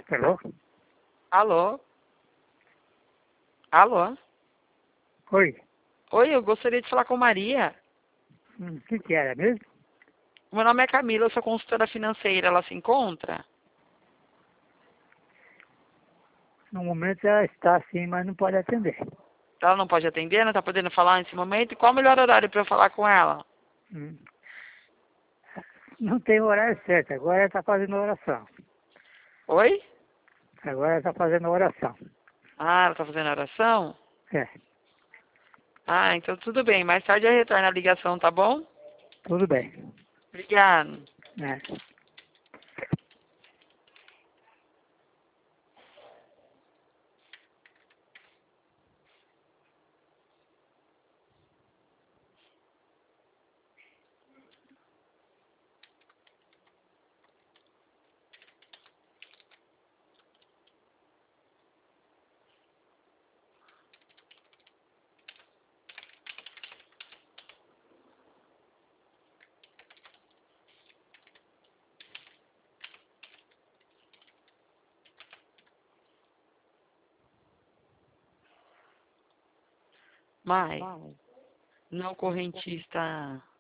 Alô? Alô? Alô? Oi. Oi, eu gostaria de falar com Maria. O que era mesmo? Meu nome é Camila, eu sou consultora financeira. Ela se encontra? No momento ela está sim, mas não pode atender. Ela não pode atender, não está podendo falar nesse momento. E qual o melhor horário para eu falar com ela? Hum. Não tem horário certo, agora ela está fazendo oração. Oi? Agora ela está fazendo oração. Ah, ela está fazendo oração? É, Ah, então tudo bem. Mais tarde eu retorno a ligação, tá bom? tudo bem. Obrigado. É. Mas, não correntista